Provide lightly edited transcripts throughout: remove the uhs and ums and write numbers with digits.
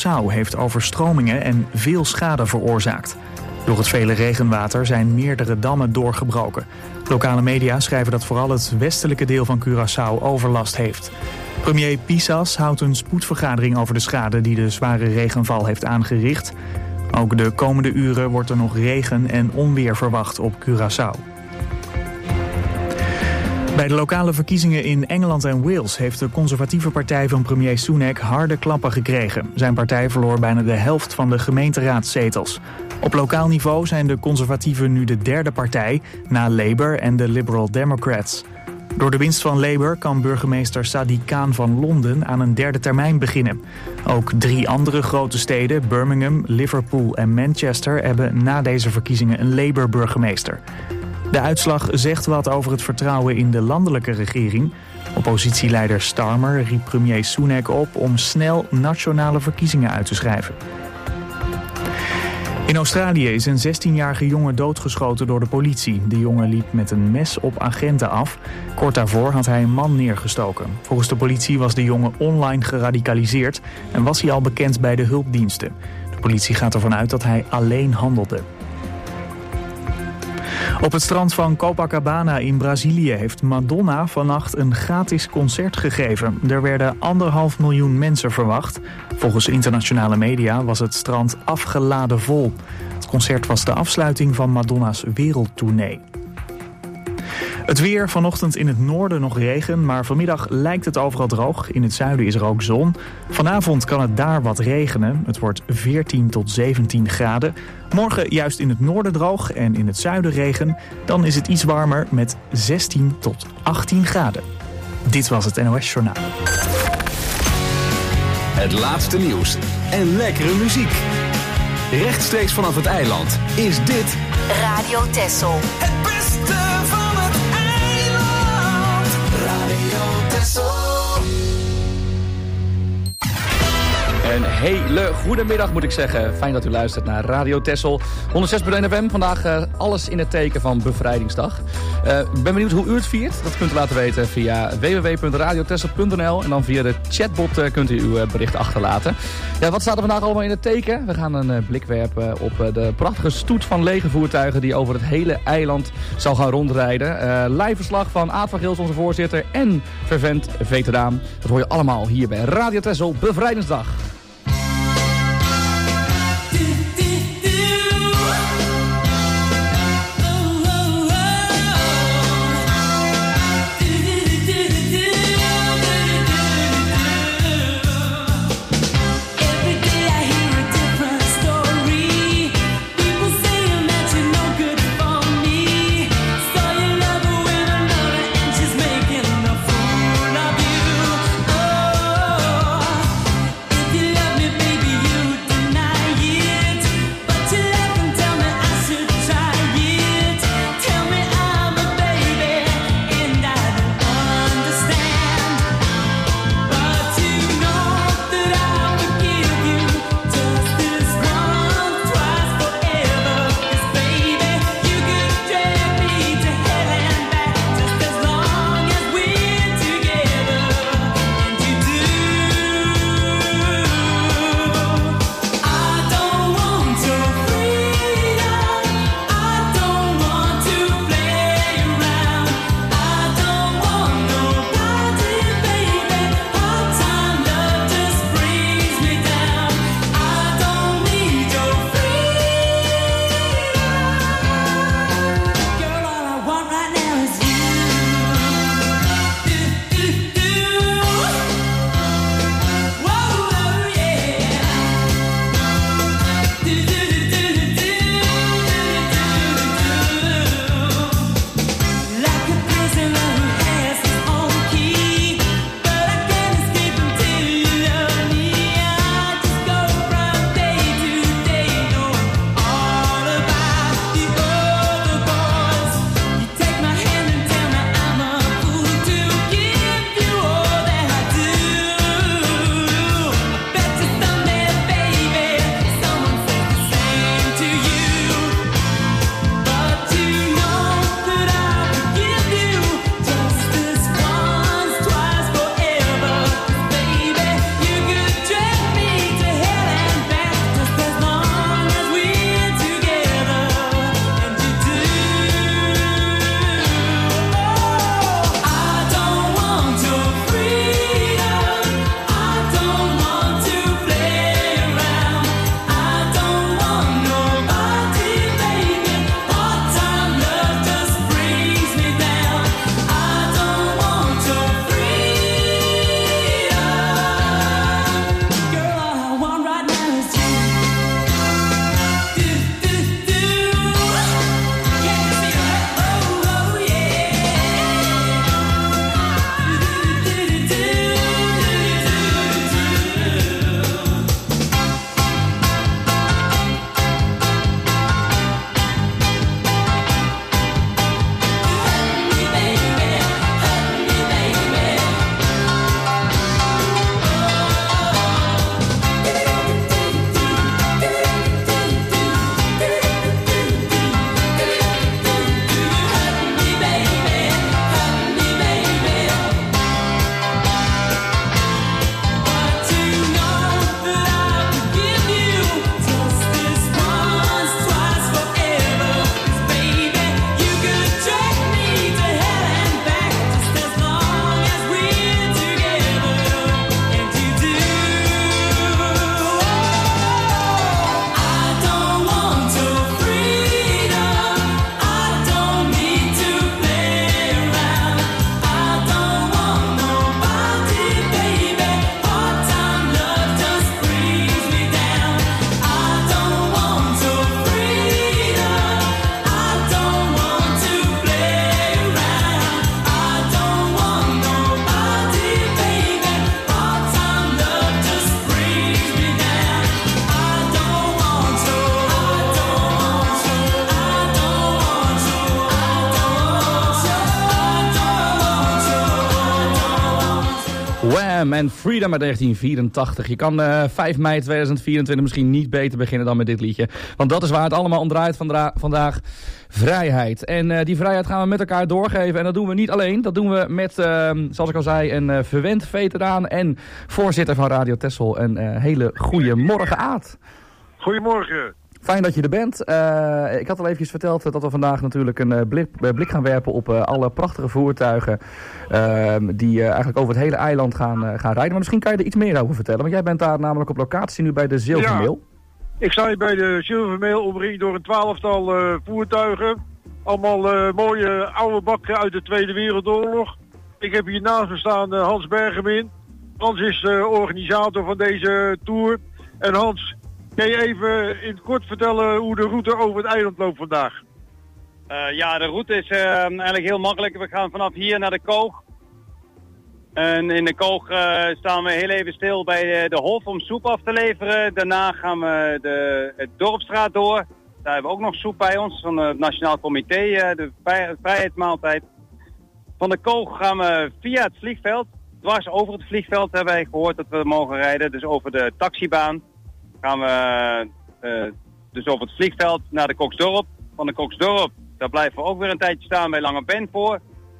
Curaçao heeft overstromingen en veel schade veroorzaakt. Door het vele regenwater zijn meerdere dammen doorgebroken. Lokale media schrijven dat vooral het westelijke deel van Curaçao overlast heeft. Premier Pisas houdt een spoedvergadering over de schade die de zware regenval heeft aangericht. Ook de komende uren wordt er nog regen en onweer verwacht op Curaçao. Bij de lokale verkiezingen in Engeland en Wales heeft de conservatieve partij van premier Sunak harde klappen gekregen. Zijn partij verloor bijna de helft van de gemeenteraadzetels. Op lokaal niveau zijn de conservatieven nu de derde partij, na Labour en de Liberal Democrats. Door de winst van Labour kan burgemeester Sadiq Khan van Londen aan een derde termijn beginnen. Ook 3 andere grote steden, Birmingham, Liverpool en Manchester, hebben na deze verkiezingen een Labour-burgemeester. De uitslag zegt wat over het vertrouwen in de landelijke regering. Oppositieleider Starmer riep premier Sunak op om snel nationale verkiezingen uit te schrijven. In Australië is een 16-jarige jongen doodgeschoten door de politie. De jongen liep met een mes op agenten af. Kort daarvoor had hij een man neergestoken. Volgens de politie was de jongen online geradicaliseerd en was hij al bekend bij de hulpdiensten. De politie gaat ervan uit dat hij alleen handelde. Op het strand van Copacabana in Brazilië heeft Madonna vannacht een gratis concert gegeven. Er werden 1,5 miljoen mensen verwacht. Volgens internationale media was het strand afgeladen vol. Het concert was de afsluiting van Madonna's wereldtournee. Het weer, vanochtend in het noorden nog regen, maar vanmiddag lijkt het overal droog. In het zuiden is er ook zon. Vanavond kan het daar wat regenen. Het wordt 14 tot 17 graden. Morgen juist in het noorden droog en in het zuiden regen. Dan is het iets warmer met 16 tot 18 graden. Dit was het NOS Journaal. Het laatste nieuws en lekkere muziek. Rechtstreeks vanaf het eiland is dit Radio Texel. Het beste van het eiland. Radio Texel. Een hele goede middag moet ik zeggen. Fijn dat u luistert naar Radio Texel. 106.1 FM. Vandaag alles in het teken van Bevrijdingsdag. Ik ben benieuwd hoe u het viert. Dat kunt u laten weten via www.radiotexel.nl. En dan via de chatbot kunt u uw bericht achterlaten. Ja, wat staat er vandaag allemaal in het teken? We gaan een blik werpen op de prachtige stoet van legervoertuigen die over het hele eiland zal gaan rondrijden. Live verslag van Aad van Gils, onze voorzitter, en fervent veteraan. Dat hoor je allemaal hier bij Radio Texel Bevrijdingsdag. If you en Freedom uit 1984. Je kan 5 mei 2024 misschien niet beter beginnen dan met dit liedje. Want dat is waar het allemaal om draait vandaag. Vrijheid. En die vrijheid gaan we met elkaar doorgeven. En dat doen we niet alleen. Dat doen we met, zoals ik al zei, een verwend veteraan en voorzitter van Radio Texel. Een hele goede morgen, Aad. Goedemorgen. Fijn dat je er bent. Ik had al eventjes verteld dat we vandaag natuurlijk een blik gaan werpen op alle prachtige voertuigen die eigenlijk over het hele eiland gaan rijden. Maar misschien kan je er iets meer over vertellen, want jij bent daar namelijk op locatie nu bij de Zilvermail. Ja, ik sta hier bij de Zilvermail omringd door een 12-tal voertuigen. Allemaal mooie oude bakken uit de Tweede Wereldoorlog. Ik heb hier naast me staan Hans Bergemin. Hans is organisator van deze tour. En Hans, kan je even in het kort vertellen hoe de route over het eiland loopt vandaag? Ja, de route is eigenlijk heel makkelijk. We gaan vanaf hier naar de Koog. En in de Koog staan we heel even stil bij de Hof om soep af te leveren. Daarna gaan we het Dorpstraat door. Daar hebben we ook nog soep bij ons van het Nationaal Comité, de vrijheidsmaaltijd. Van de Koog gaan we via het vliegveld. Dwars over het vliegveld hebben wij gehoord dat we mogen rijden. Dus over de taxibaan gaan we dus over het vliegveld naar de Koksdorp. Van de Koksdorp, daar blijven we ook weer een tijdje staan bij Lange Ben voor.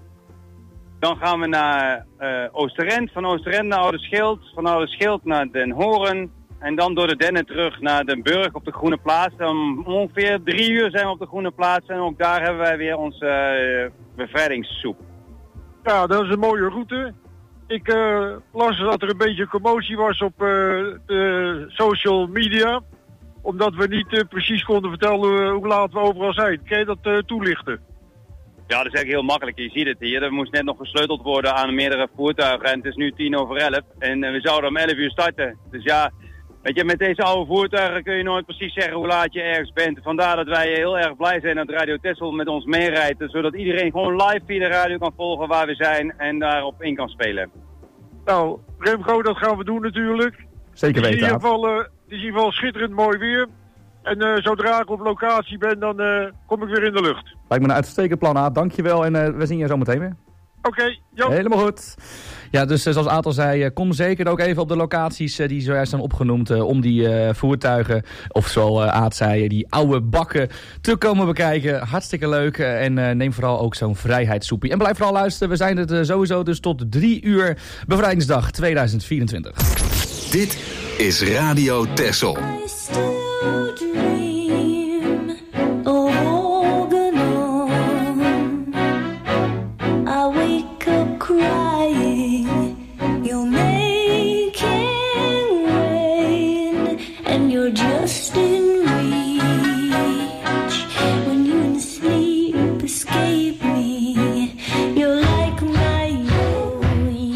Dan gaan we naar Oosterend, van Oosterend naar Oude Schild, van Oude Schild naar Den Horen. En dan door de Dennen terug naar Den Burg op de Groene Plaats. Dan ongeveer 3 uur zijn we op de Groene Plaats en ook daar hebben wij weer onze bevrijdingssoep. Ja, dat is een mooie route. Ik las dat er een beetje commotie was op de social media. Omdat we niet precies konden vertellen hoe laat we overal zijn. Kan je dat toelichten? Ja, dat is eigenlijk heel makkelijk. Je ziet het hier. Er moest net nog gesleuteld worden aan meerdere voertuigen. En het is nu 10:11. En we zouden om 11 uur starten. Dus ja, weet je, met deze oude voertuigen kun je nooit precies zeggen hoe laat je ergens bent. Vandaar dat wij heel erg blij zijn dat Radio Texel met ons meerijdt. Zodat iedereen gewoon live via de radio kan volgen waar we zijn en daarop in kan spelen. Nou, Remco, dat gaan we doen natuurlijk. Zeker weten. Het is in ieder geval schitterend mooi weer. En zodra ik op locatie ben, dan kom ik weer in de lucht. Lijkt me een uitstekend plan, Aad. Dankjewel en we zien je zo meteen weer. Oké, ja. Helemaal goed. Ja, dus zoals Aad al zei, kom zeker ook even op de locaties die zojuist zijn opgenoemd om die voertuigen, of zoals Aad zei, die oude bakken te komen bekijken. Hartstikke leuk en neem vooral ook zo'n vrijheidssoepie. En blijf vooral luisteren, we zijn het sowieso dus tot 3 uur Bevrijdingsdag 2024. Dit is Radio Texel.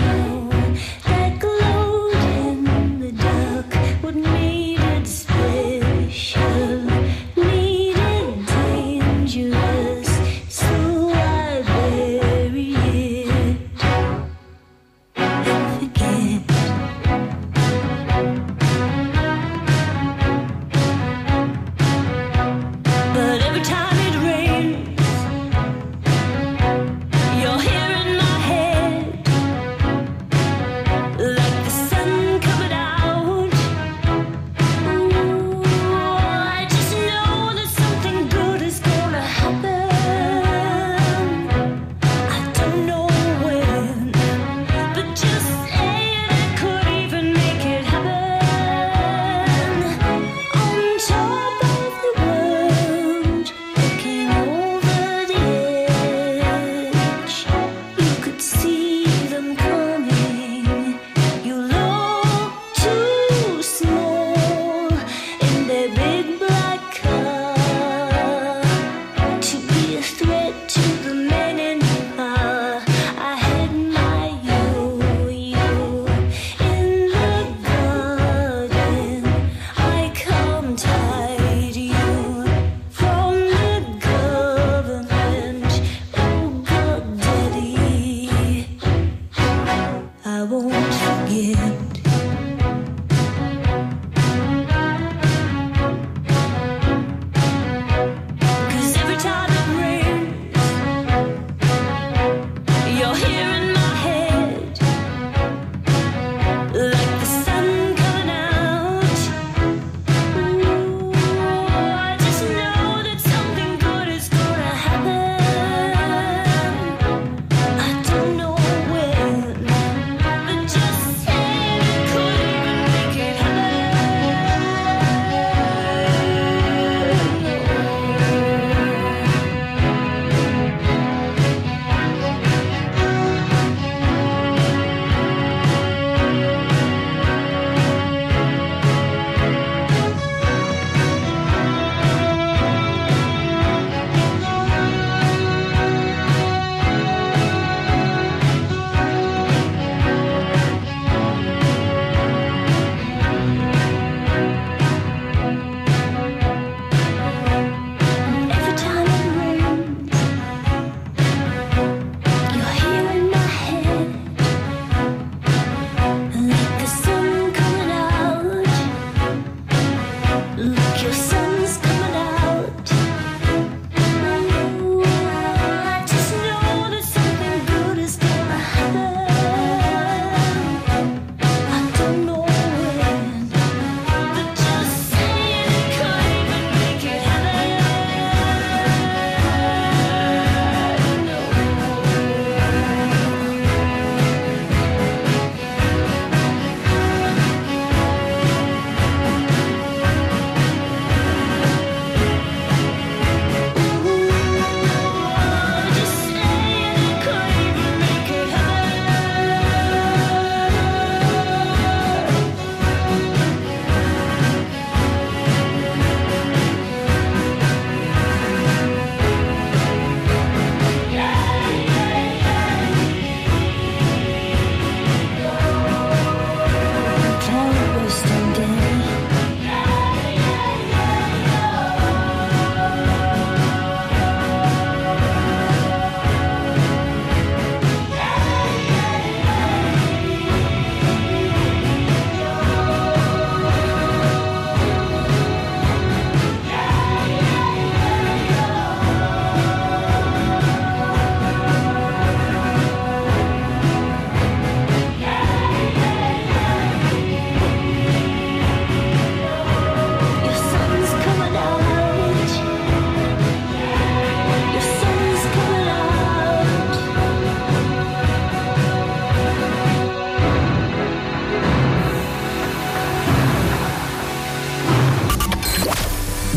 That glowed in the dark, what made it spread?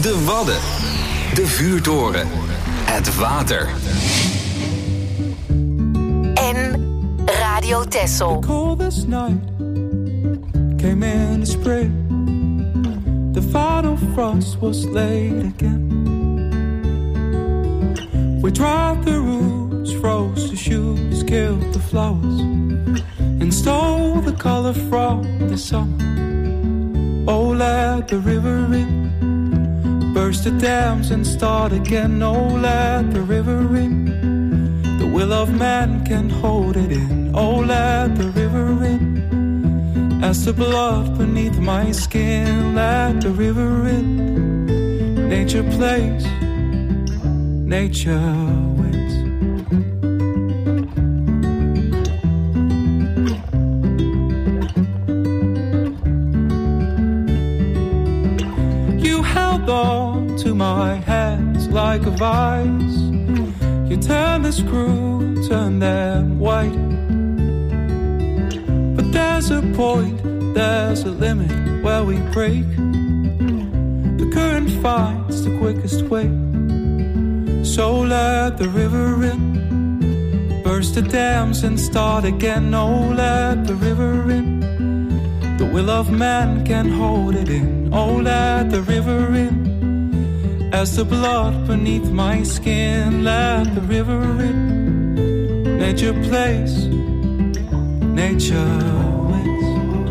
De Wadden. De vuurtoren. Het water. En Radio Texel. The coldest night came in the spring. The final frost was laid again. We dried the roots, froze the shoots, killed the flowers, and stole the color from the summer. Oh, let the river in, burst the dams and start again. Oh, let the river in, the will of man can hold it in. Oh, let the river in, as the blood beneath my skin. Let the river in, nature plays, nature wins. You held on to my hands like a vice. You turned the screw, turned them white. But there's a point, there's a limit where we break. The current finds the quickest way. So let the river in, burst the dams and start again. Oh, let the river in, the will of man can hold it in. Oh, let the river in, as the blood beneath my skin. Let the river in, nature plays, nature wins.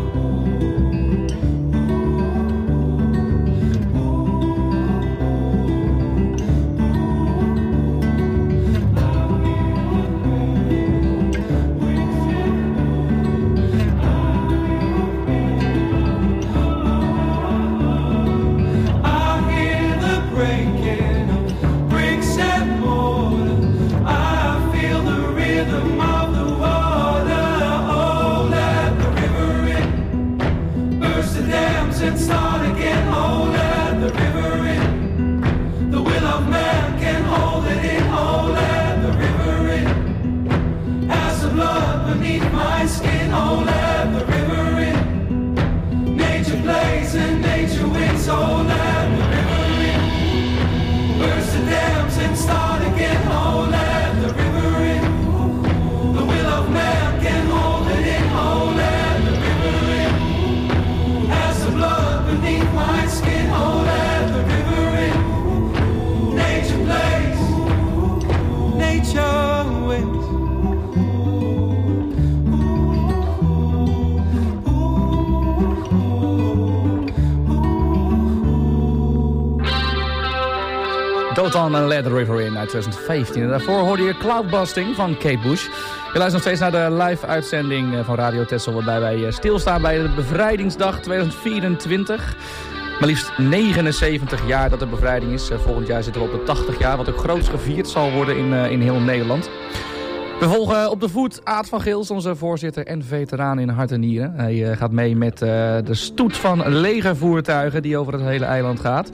Dotan en Let the River In uit 2015. En daarvoor hoorde je Cloudbusting van Kate Bush. Je luistert nog steeds naar de live-uitzending van Radio Texel, waarbij wij stilstaan bij de Bevrijdingsdag 2024. Maar liefst 79 jaar dat de bevrijding is. Volgend jaar zitten we op de 80 jaar, wat ook groots gevierd zal worden in heel Nederland. We volgen op de voet Aad van Geels, onze voorzitter en veteraan in hart en nieren. Hij gaat mee met de stoet van legervoertuigen die over het hele eiland gaat.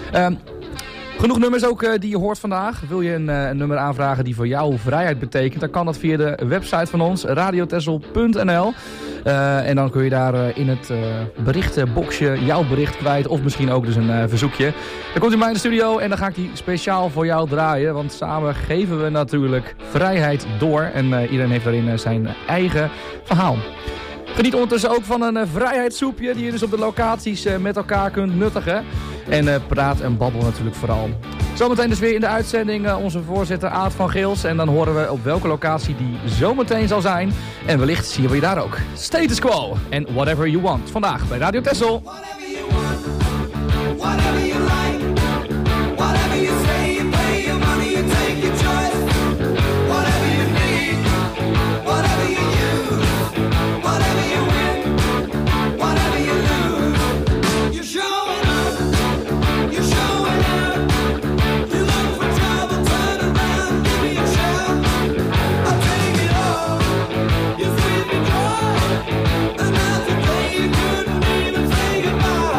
Genoeg nummers ook die je hoort vandaag. Wil je een nummer aanvragen die voor jou vrijheid betekent, dan kan dat via de website van ons, radiotexel.nl. En dan kun je daar in het berichtenboxje jouw bericht kwijt, of misschien ook dus een verzoekje. Dan komt u bij in de studio en dan ga ik die speciaal voor jou draaien, want samen geven we natuurlijk vrijheid door en iedereen heeft daarin zijn eigen verhaal. Geniet ondertussen ook van een vrijheidssoepje die je dus op de locaties met elkaar kunt nuttigen. En praat en babbel natuurlijk vooral. Zometeen dus weer in de uitzending onze voorzitter Aad van Geels. En dan horen we op welke locatie die zometeen zal zijn. En wellicht zien we je daar ook. Status Quo en Whatever You Want. Vandaag bij Radio Texel. Whatever you want, whatever you like, whatever you say, you pay your money, you take your choice. Whatever you need, whatever you use, whatever you win, whatever you lose. You're showing up, you're showing out. You look for trouble, turn around, give me a shout. I'll take it all, you sweep me dry. Another day you couldn't even say goodbye.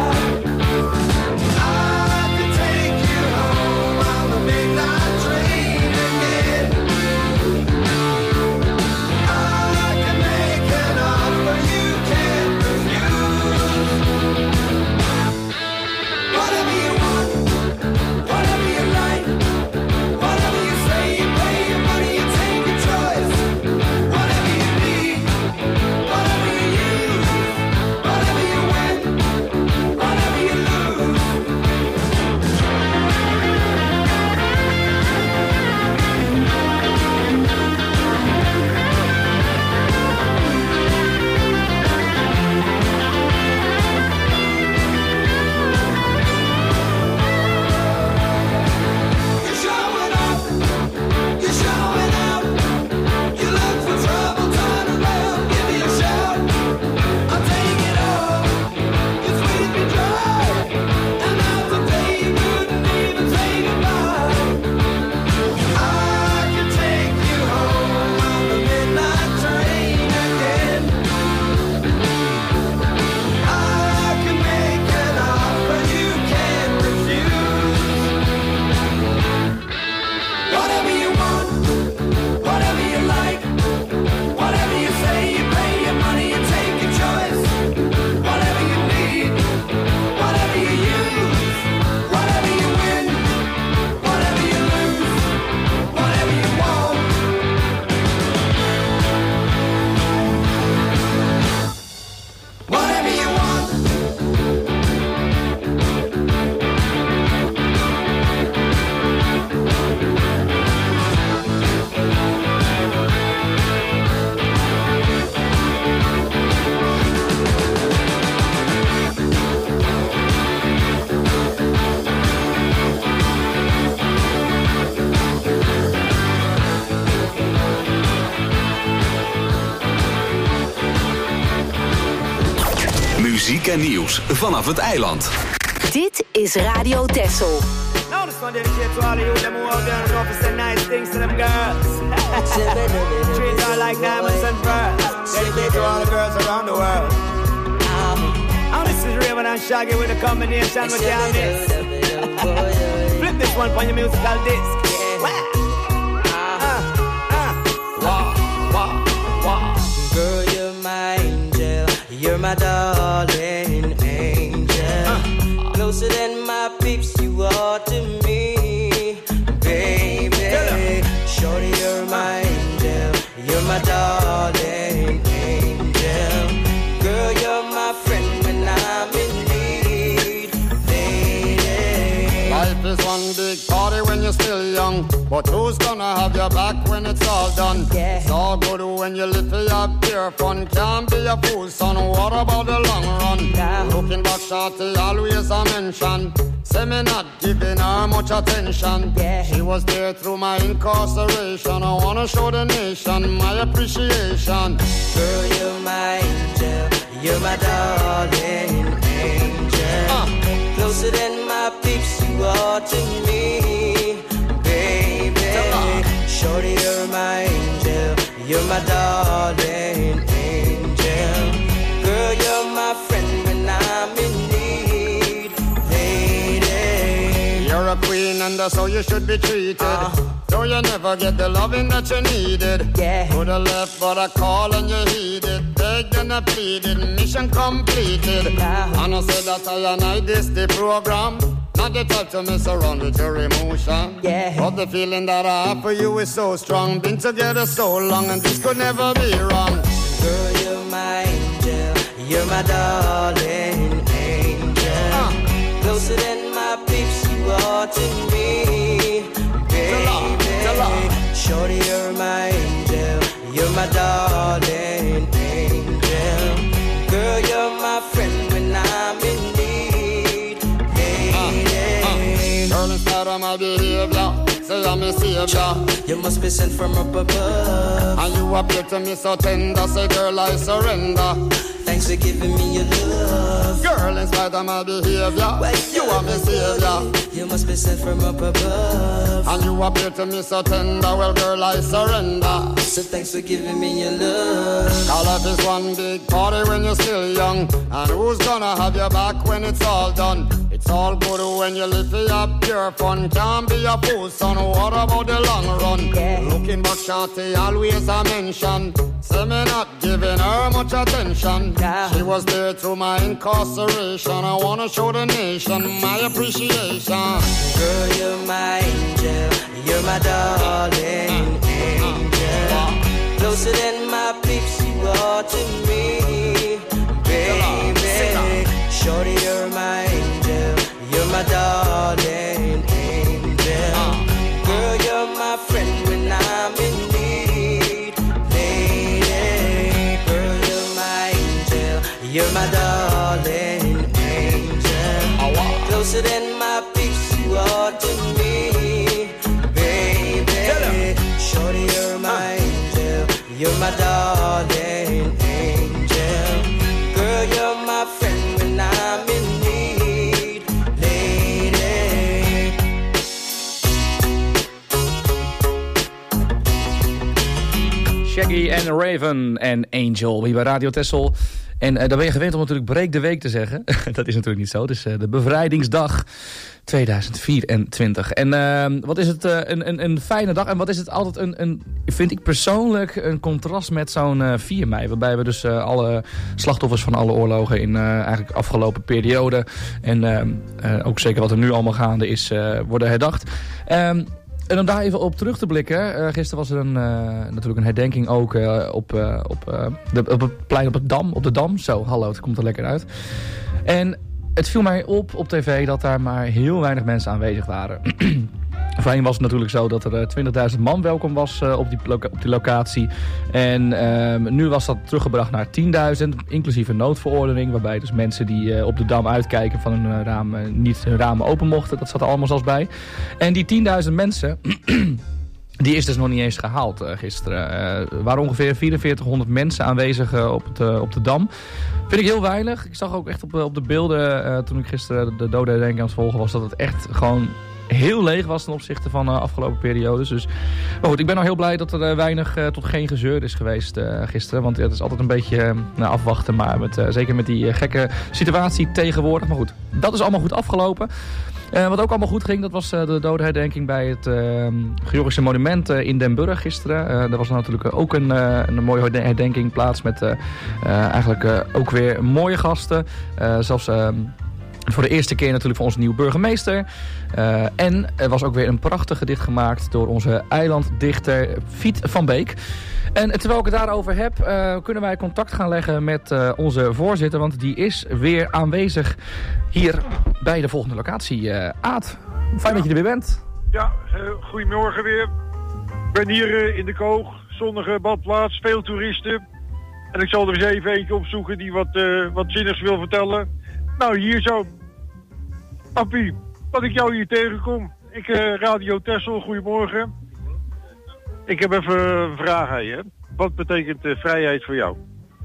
en nieuws vanaf het eiland. Dit is Radio Texel. Now this one dedicated to all of you them who out there and know to say nice things to them girls. Treat her like diamonds and pearls. Dedicated to all the girls around the world. Now this is Raven and Shaggy with a combination with y'all this. Flip this one on your musical disc. Girl, you're my angel. You're my darling angel. Closer than my peeps, you are to me, baby. Shorty, you're my angel. You're my darling angel. Girl, you're my friend when I'm in need, lady. Life is one big party when you're still young, but who's gonna have your back when it's all done? Yeah. It's all good when you live for your pure fun. Can't be a fool, son. What about the long run? Yeah. Looking back, shorty, always a mention. Say me not giving her much attention. Yeah. She was there through my incarceration. I wanna show the nation my appreciation. Girl, you're my angel. You're my darling angel. Closer than my peeps, you are to me, baby. Shorty, you're my angel. You're my darling angel. Girl, you're my friend when I'm in need, lady. You're a queen and that's how you should be treated. Though you never get the loving that you needed. Yeah. Coulda left but I call and you heeded. Begged and I pleaded, mission completed. And I said that I and I this the program. Not the type to mess around with your emotion. Yeah. But the feeling that I have for you is so strong. Been together so long and this could never be wrong. Girl, you're my angel. You're my darling angel. Closer than my peeps, you are to me, baby. Shorty, you're my angel. You're my darling angel. Girl, you're my friend when I'm in need, lady. Girl, in spite of my behavior, say I'm a savior. You must be sent from up above. And you appear to me so tender. Say, girl, I surrender. Thanks for giving me your love. Girl, in spite of my behavior, you are my savior. You must be sent from up above. And you appear to me so tender. Well, girl, I surrender. So thanks for giving me your love. Our life is one big party when you're still young. And who's gonna have your back when it's all done? It's all good when you live for your pure fun. Can't be a fool, son. What about the long run? Yeah. Looking back, shorty, always a mention. Say me not giving her much attention. Yeah. She was there through my incarceration. I wanna show the nation my appreciation. Girl, you're my angel. You're my darling angel. Closer than my peeps, you are to me, baby. Shorty, you're my angel. You're my darling angel. Girl, you're my friend when I'm in need, lady. Girl, you're my angel. You're my darling angel. Closer than my peeps, you are to me, baby. Shorty, you're my angel. You're my darling angel. Girl, you're my friend when I'm in need, lady. Shaggy en Raven en Angel hier bij Radio Texel. En daar ben je gewend om natuurlijk break de week te zeggen. Dat is natuurlijk niet zo. Het is de bevrijdingsdag 2024. En wat is het een fijne dag. En wat is het altijd vind ik persoonlijk een contrast met zo'n 4 mei. Waarbij we dus alle slachtoffers van alle oorlogen in eigenlijk afgelopen periode. En ook zeker wat er nu allemaal gaande is, worden herdacht. En om daar even op terug te blikken. Gisteren was er natuurlijk een herdenking ook op het plein op de Dam. Zo, hallo, het komt er lekker uit. En het viel mij op tv dat daar maar heel weinig mensen aanwezig waren. Voorheen was het natuurlijk zo dat er 20.000 man welkom was op die locatie. En nu was dat teruggebracht naar 10.000, inclusief een noodverordening. Waarbij dus mensen die op de Dam uitkijken van hun ramen niet hun ramen open mochten. Dat zat er allemaal zelfs bij. En die 10.000 mensen... Die is dus nog niet eens gehaald gisteren. Er waren ongeveer 4400 mensen aanwezig op de Dam. Vind ik heel weinig. Ik zag ook echt op de beelden toen ik gisteren de dodenherdenking aan het volgen was... dat het echt gewoon heel leeg was ten opzichte van de afgelopen periodes. Dus, maar goed, ik ben al heel blij dat er weinig tot geen gezeur is geweest gisteren. Want het is altijd een beetje afwachten. Maar zeker met die gekke situatie tegenwoordig. Maar goed, dat is allemaal goed afgelopen. Wat ook allemaal goed ging, dat was de dodenherdenking bij het Georgische monument in Den Burg gisteren. Er was natuurlijk ook een mooie herdenking plaats met eigenlijk ook weer mooie gasten. Zelfs voor de eerste keer natuurlijk van onze nieuwe burgemeester. En er was ook weer een prachtig gedicht gemaakt door onze eilanddichter Fiet van Beek. En terwijl ik het daarover heb, kunnen wij contact gaan leggen met onze voorzitter. Want die is weer aanwezig hier bij de volgende locatie. Aad, fijn dat je er weer bent. Ja, goedemorgen weer. Ik ben hier in de Koog, zonnige badplaats, veel toeristen. En ik zal er eens even eentje opzoeken die wat zinnigs wil vertellen. Nou, hier zo. Appie, dat ik jou hier tegenkom. Radio Texel, goedemorgen. Ik heb even een vraag aan je. Wat betekent vrijheid voor jou?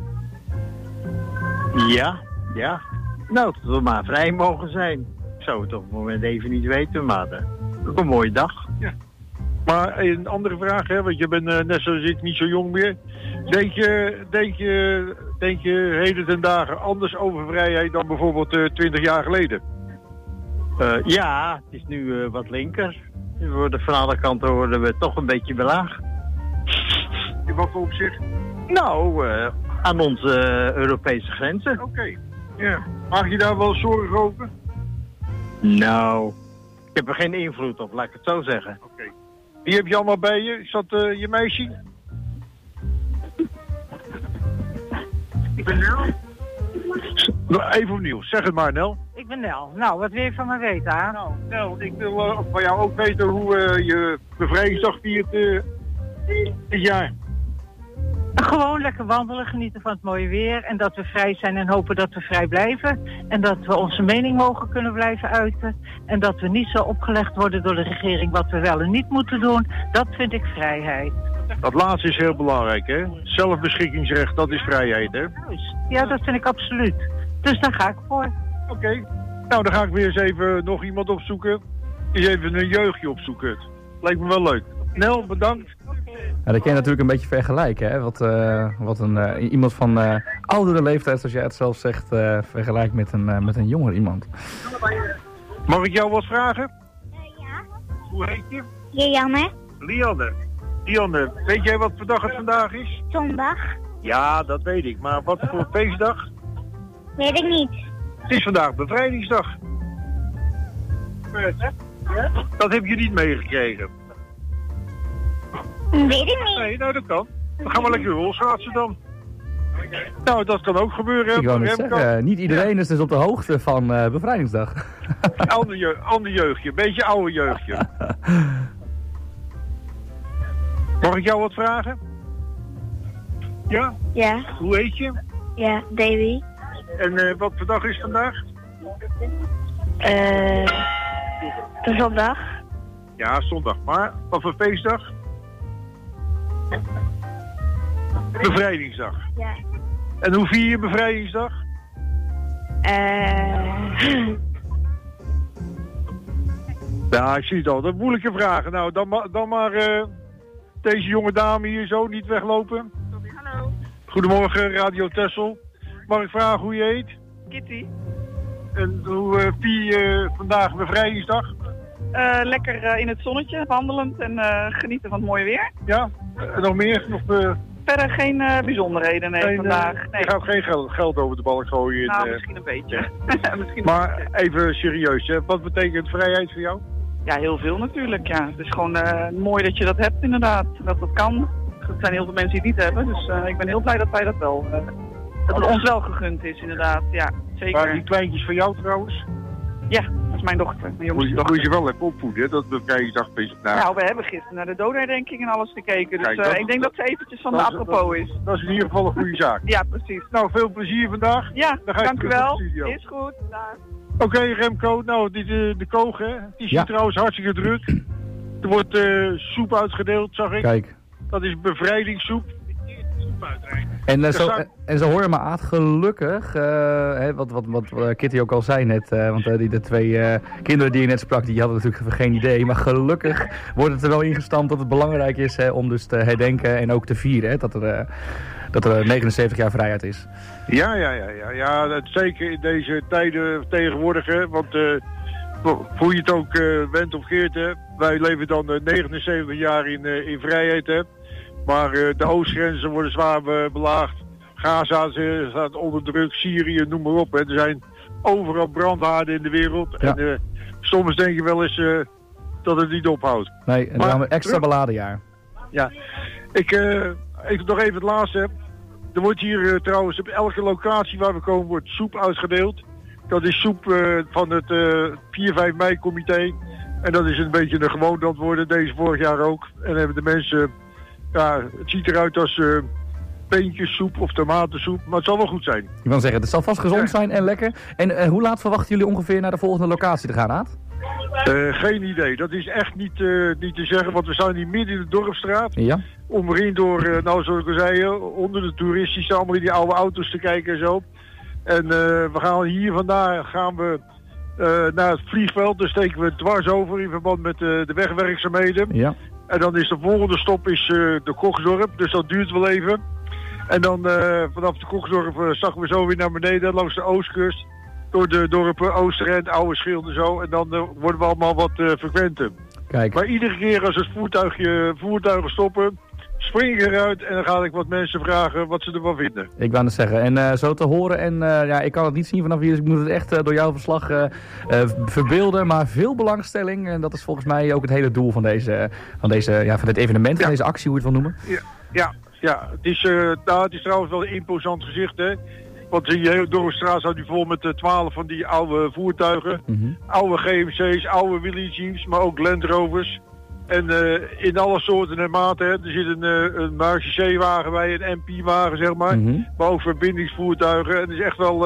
Ja. Nou, dat we maar vrij mogen zijn. Ik zou het op het moment even niet weten, maar ook een mooie dag. Ja. Maar een andere vraag, hè, want je bent net zoals ik niet zo jong meer. Denk je heden ten dagen anders over vrijheid dan bijvoorbeeld 20 jaar geleden? Ja, het is nu wat linker. We worden van alle kanten worden we toch een beetje belaagd. In wat voor opzicht? Nou, aan onze Europese grenzen. Oké. Ja. Maak je daar wel zorgen over? Nou, ik heb er geen invloed op, laat ik het zo zeggen. Oké. Wie heb je allemaal bij je? Is dat je meisje? Ik ben Nel. Even opnieuw, zeg het maar, Nel. Ik ben Nel. Nou, wat wil je van me weten, hè? Nou, Nel, ik wil van jou ook weten hoe je bevrijdingsdag viert dit jaar. Gewoon lekker wandelen, genieten van het mooie weer. En dat we vrij zijn en hopen dat we vrij blijven. En dat we onze mening mogen kunnen blijven uiten. En dat we niet zo opgelegd worden door de regering wat we wel en niet moeten doen. Dat vind ik vrijheid. Dat laatste is heel belangrijk, hè? Zelfbeschikkingsrecht, dat is vrijheid, hè? Ja, dat vind ik absoluut. Dus daar ga ik voor. Oké. Nou, dan ga ik weer eens even nog iemand opzoeken. Eens even een jeugdje opzoeken. Lijkt me wel leuk. Nel, bedankt. Ja, dat kan je natuurlijk een beetje vergelijken, hè? Wat iemand van oudere leeftijd, zoals jij het zelf zegt, vergelijkt met een jonger iemand. Mag ik jou wat vragen? Ja. Hoe heet je? Lianne. Lianne, weet jij wat voor dag het vandaag is? Zondag. Ja, dat weet ik. Maar wat voor feestdag? Weet ik niet. Het is vandaag bevrijdingsdag. Dat heb je niet meegekregen. Weet ik niet. Nee, nou dat kan. Dan gaan we lekker rolschaatsen dan. Nou, dat kan ook gebeuren. Ik wou net zeggen, niet iedereen is dus op de hoogte van bevrijdingsdag. Ander jeugdje, een beetje oude jeugdje. Mag ik jou wat vragen? Ja? Ja. Hoe heet je? Ja, Davy. En wat voor dag is vandaag? Zondag. Ja, zondag. Maar wat voor feestdag? Bevrijdingsdag. Ja. En hoe vier je bevrijdingsdag? Ja, ik zie het al. Dat moeilijke vragen. Nou, dan maar deze jonge dame hier zo niet weglopen. Hallo. Goedemorgen, Radio Texel. Mag ik vragen hoe je heet? Kitty. En hoe vier je vandaag bevrijdingsdag? Lekker in het zonnetje, wandelend en genieten van het mooie weer. Ja, en nog meer? Verder geen bijzonderheden vandaag. Nee. Je gaat geen geld over de balk gooien. Nou, misschien een beetje. Misschien maar even serieus, hè? Wat betekent vrijheid voor jou? Ja, heel veel natuurlijk. Ja. Het is gewoon mooi dat je dat hebt inderdaad. Dat kan. Er zijn heel veel mensen die het niet hebben. Dus ik ben heel blij dat wij dat wel... dat het ons wel gegund is inderdaad. Ja, zeker. Maar die kleintjes van jou trouwens? Ja, dat is mijn dochter. Mijn jongste dochter. Moet je wel even opvoeden, dat bevrijdingsdag is. Nou, we hebben gisteren naar de dodenherdenking en alles gekeken. Dus kijk, ik denk dat ze eventjes van de apropos is. Dat is in ieder geval een goede zaak. Ja, precies. Nou, veel plezier vandaag. Ja, dan ga dank u wel. Is goed. Oké, Remco. Nou, dit de Koog, hè. Het is hier trouwens hartstikke druk. Er wordt soep uitgedeeld, zag ik. Kijk. Dat is bevrijdingssoep. En zo hoor je maar Aad, gelukkig, wat Kitty ook al zei net, want de twee kinderen die je net sprak, die hadden natuurlijk geen idee, maar gelukkig wordt het er wel ingestampt dat het belangrijk is om dus te herdenken en ook te vieren, hè, dat er 79 jaar vrijheid is. Ja, dat zeker in deze tijden tegenwoordig, hè, want hoe je het ook went of keert, hè, wij leven dan 79 jaar in vrijheid, hè. Maar de oostgrenzen worden zwaar belaagd. Gaza staat onder druk, Syrië, noem maar op. Hè. Er zijn overal brandhaarden in de wereld. Ja. En soms denk je wel eens dat het niet ophoudt. Nee, en dan gaan we extra beladen jaar. Ja, ik nog even het laatste. Er wordt hier trouwens op elke locatie waar we komen wordt soep uitgedeeld. Dat is soep van het 4-5 mei comité. En dat is een beetje een gewoonte antwoorden, deze vorig jaar ook. En dan hebben de mensen... Ja, het ziet eruit als peentjessoep of tomatensoep, maar het zal wel goed zijn. Ik wil zeggen, het zal vast gezond zijn en lekker. En hoe laat verwachten jullie ongeveer naar de volgende locatie te gaan, Aad? Geen idee. Dat is echt niet te zeggen, want we staan hier midden in de Dorpsstraat. Ja. Omringd door, zoals ik al zei, onder de toeristen staan allemaal in die oude auto's te kijken en zo. En we gaan hier vandaan naar het vliegveld, dan steken we dwars over in verband met de wegwerkzaamheden. Ja. En dan is de volgende stop de Koksdorp, dus dat duurt wel even. En dan vanaf de Koksdorp zakken we zo weer naar beneden langs de oostkust. Door de dorpen Oosterend, Oude Schild en zo. En dan worden we allemaal wat frequenter. Kijk. Maar iedere keer als het voertuigen stoppen, spring ik eruit en dan ga ik wat mensen vragen wat ze ervan vinden. Ik wou het zeggen. En zo te horen, en ik kan het niet zien vanaf hier, dus ik moet het echt door jouw verslag verbeelden. Maar veel belangstelling, en dat is volgens mij ook het hele doel van van dit evenement, van deze actie, hoe je het wil noemen. Ja. Het is trouwens wel een imposant gezicht, hè. Want die hele Dorpsstraat staat nu vol met 12 van die oude voertuigen. Mm-hmm. Oude GMC's, oude Willys Jeeps, maar ook Land Rovers. En in alle soorten en maten. Hè. Er zit een Marche-C-wagen bij, een MP-wagen zeg maar. Mm-hmm. Maar ook verbindingsvoertuigen. En het is echt wel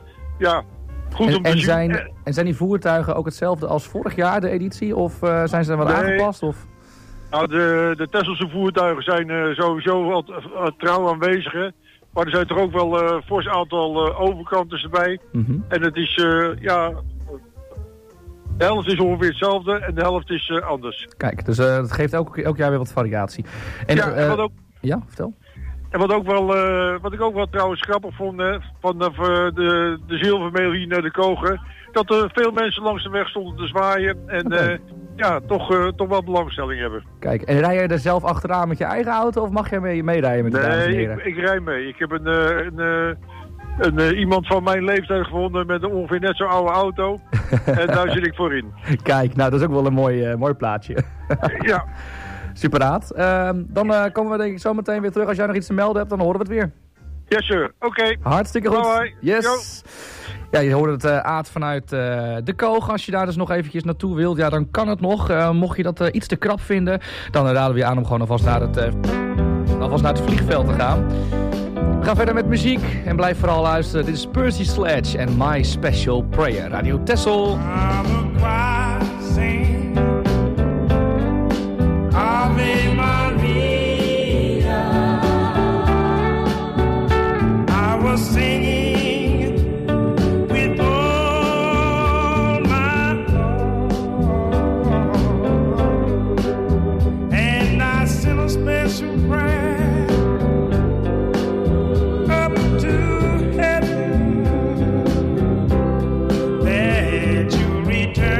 goed om te zien. En zijn die voertuigen ook hetzelfde als vorig jaar, de editie? Of zijn ze wat aangepast? Of? Nou, de Tesselse voertuigen zijn sowieso al trouw aanwezig. Hè. Maar er zijn toch ook wel een fors aantal overkanters erbij. Mm-hmm. En het is, de helft is ongeveer hetzelfde en de helft is anders. Kijk, dus dat geeft elk jaar weer wat variatie. En, ja, vertel. En wat ik ook wel trouwens grappig vond, vanaf de Zilvermeel hier naar de Kogen, dat er veel mensen langs de weg stonden te zwaaien en toch wel belangstelling hebben. Kijk, en rij je er zelf achteraan met je eigen auto of mag jij meerijden met de dames en heren? Nee, ik rij mee. Ik heb iemand van mijn leeftijd gevonden met een ongeveer net zo'n oude auto. En daar zit ik voor in. Kijk, nou dat is ook wel een mooi plaatje. Ja. Super Aad. Dan komen we denk ik zo meteen weer terug. Als jij nog iets te melden hebt, dan horen we het weer. Yes sir, oké. Hartstikke goed. Bye. Yes. Yo. Ja, je hoorde het Aad vanuit de Koog. Als je daar dus nog eventjes naartoe wilt, ja, dan kan het nog. Mocht je dat iets te krap vinden, dan raden we je aan om gewoon alvast naar het vliegveld te gaan. We gaan verder met muziek en blijf vooral luisteren. Dit is Percy Sledge en My Special Prayer. Radio Texel. Ave Maria, I was singing with all my heart, and I sent a special prayer up to heaven that you return.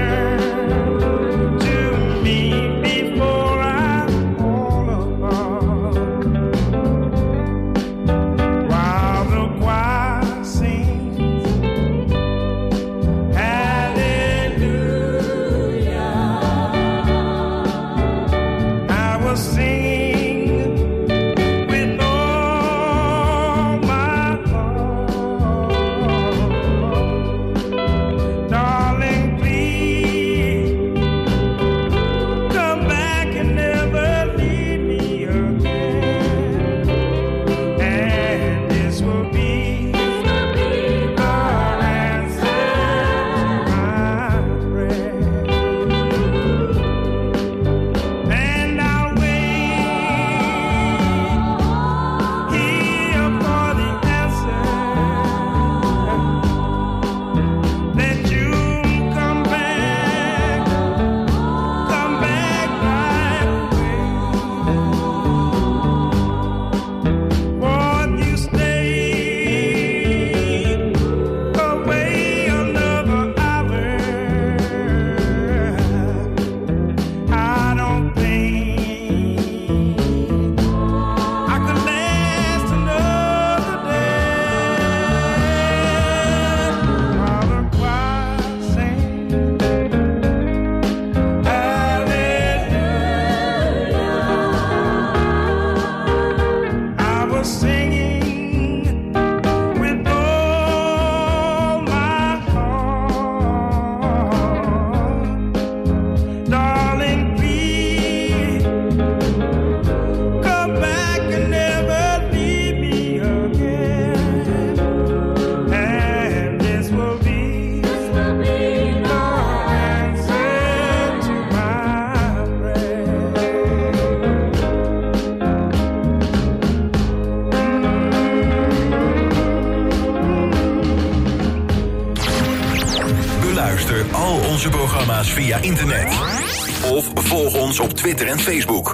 onze programma's via internet. Of volg ons op Twitter en Facebook.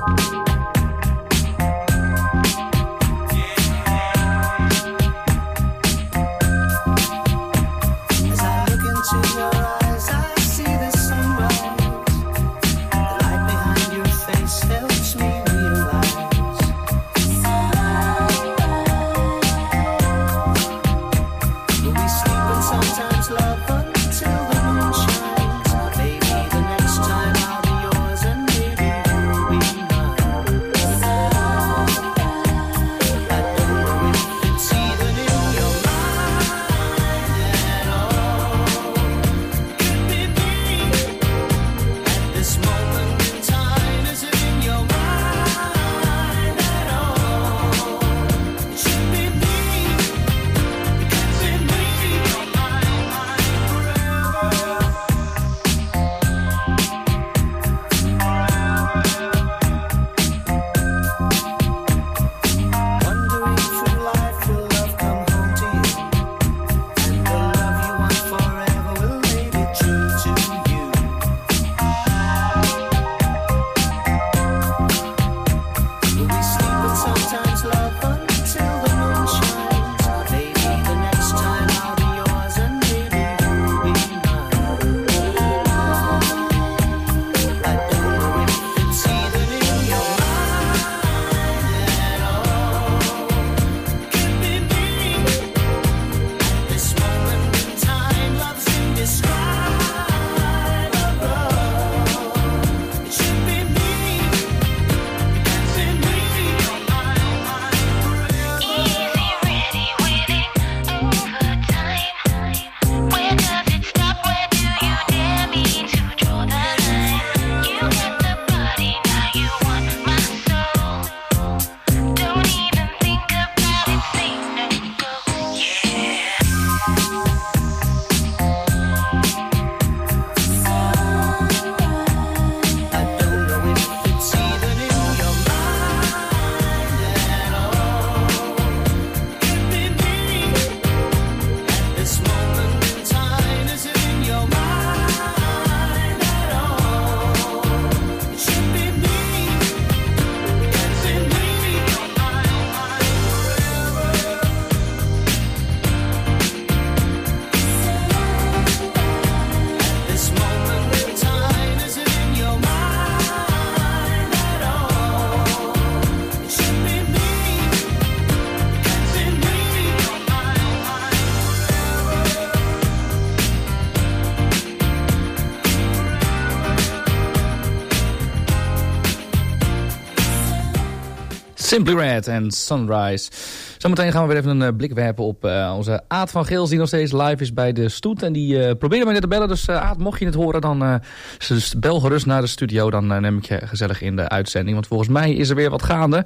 Simply Red en Sunrise. Zometeen gaan we weer even een blik werpen op onze Aad van Geels, die nog steeds live is bij de Stoet. En die probeerde mij net te bellen, dus Aad, mocht je het horen, dan bel gerust naar de studio. Dan neem ik je gezellig in de uitzending, want volgens mij is er weer wat gaande.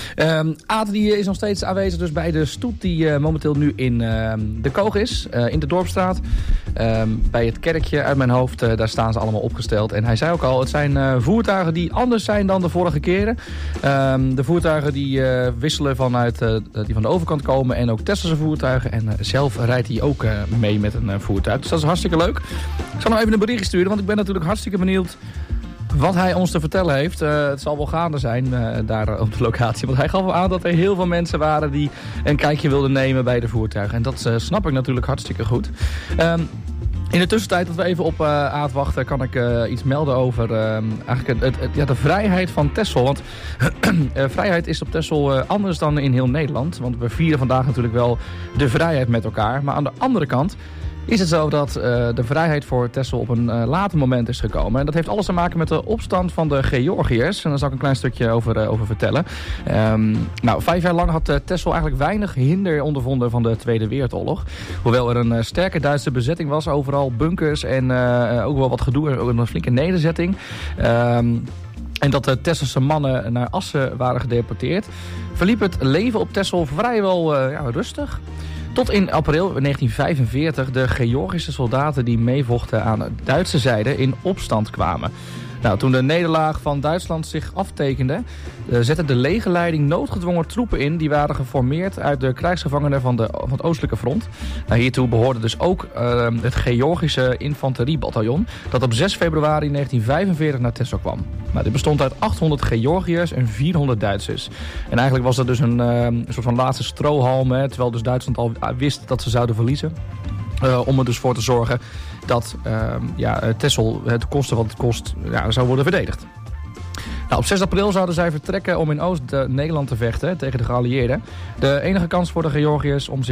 Aad die is nog steeds aanwezig dus bij de Stoet, die momenteel nu in de Koog is, in de Dorpsstraat. Bij het kerkje uit mijn hoofd, daar staan ze allemaal opgesteld. En hij zei ook al, het zijn voertuigen die anders zijn dan de vorige keren. De voertuigen die wisselen vanuit die van de overkant komen en ook Tesselse voertuigen. En zelf rijdt hij ook mee met een voertuig. Dus dat is hartstikke leuk. Ik zal hem even een berichtje sturen, want ik ben natuurlijk hartstikke benieuwd wat hij ons te vertellen heeft. Het zal wel gaande zijn daar op de locatie. Want hij gaf aan dat er heel veel mensen waren die een kijkje wilden nemen bij de voertuigen. En dat snap ik natuurlijk hartstikke goed. In de tussentijd dat we even op Aad wachten, kan ik iets melden over eigenlijk de vrijheid van Texel. Want vrijheid is op Texel anders dan in heel Nederland. Want we vieren vandaag natuurlijk wel de vrijheid met elkaar. Maar aan de andere kant is het zo dat de vrijheid voor Texel op een later moment is gekomen. En dat heeft alles te maken met de opstand van de Georgiërs. En daar zal ik een klein stukje over vertellen. 5 jaar lang had Texel eigenlijk weinig hinder ondervonden van de Tweede Wereldoorlog. Hoewel er een sterke Duitse bezetting was, overal bunkers en ook wel wat gedoe, ook een flinke nederzetting. En dat de Tesselse mannen naar Assen waren gedeporteerd, verliep het leven op Texel vrijwel rustig. Tot in april 1945 de Georgische soldaten die meevochten aan de Duitse zijde in opstand kwamen. Nou, toen de nederlaag van Duitsland zich aftekende, zette de legerleiding noodgedwongen troepen in. Die waren geformeerd uit de krijgsgevangenen van het oostelijke front. Nou, hiertoe behoorde dus ook het Georgische infanteriebataljon, dat op 6 februari 1945 naar Texel kwam. Nou, dit bestond uit 800 Georgiërs en 400 Duitsers. En eigenlijk was dat dus een soort van laatste strohalm, terwijl dus Duitsland al wist dat ze zouden verliezen. Om er dus voor te zorgen dat Texel, het koste wat het kost, zou worden verdedigd. Nou, op 6 april zouden zij vertrekken om in Oost-Nederland te vechten tegen de geallieerden. De enige kans voor de Georgiërs om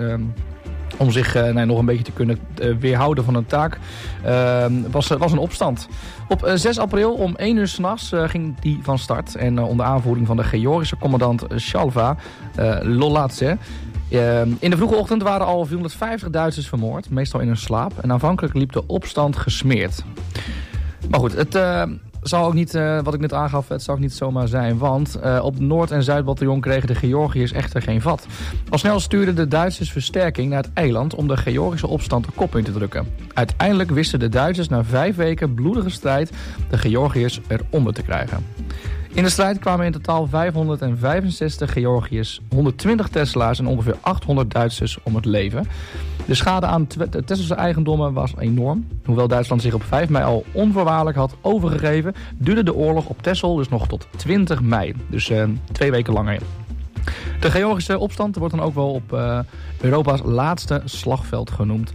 zich nog een beetje te kunnen weerhouden van een taak was een opstand. Op 6 april om 1 uur 's nachts ging die van start. En onder aanvoering van de Georgische commandant Shalva Lolatse. In de vroege ochtend waren al 450 Duitsers vermoord, meestal in hun slaap. En aanvankelijk liep de opstand gesmeerd. Maar goed, het zal ook niet, wat ik net aangaf, het zal ook niet zomaar zijn. Want op Noord- en Zuidbataljon kregen de Georgiërs echter geen vat. Al snel stuurden de Duitsers versterking naar het eiland om de Georgische opstand de kop in te drukken. Uiteindelijk wisten de Duitsers na 5 weken bloedige strijd de Georgiërs eronder te krijgen. In de strijd kwamen in totaal 565 Georgiërs, 120 Tesla's en ongeveer 800 Duitsers om het leven. De schade aan de Tesselse eigendommen was enorm. Hoewel Duitsland zich op 5 mei al onvoorwaardelijk had overgegeven, duurde de oorlog op Texel dus nog tot 20 mei. Dus 2 weken langer. De Georgische opstand wordt dan ook wel op Europa's laatste slagveld genoemd.